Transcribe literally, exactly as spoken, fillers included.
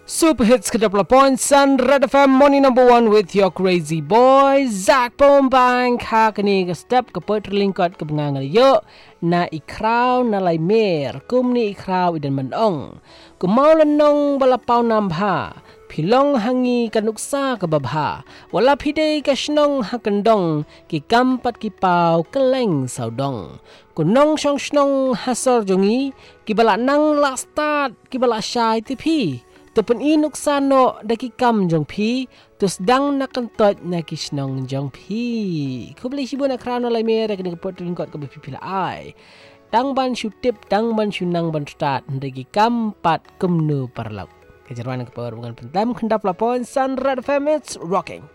Super hits ke double point Sun Red F M morning number one with your crazy boy Zach Bombang Kak ni ke step ke perlingkot ke bengang yo na ikraw na lai mer kum ni ikraw idan manong ku mau lenong balapau nambha pilong hangi kanuksa ke babha wala pidei ke snong hakendong ki kampat ki pau keleng saudong kunong shong snong hasor jongi ki bala nang la start ki bala syai tipi Tupan inuk sano daki kam jong pi, tus dang nakantot na kisnong jong pi. Kubli sibu na krano lai mere kini kepot ringkot ke bipila ai. Dang ban shu tip, dang ban shu nang ban start, daki kam pat kumnu parlauk. Kejarwan kepot bukan pentam, kendap lapon, Sun Red F M, it's rocking.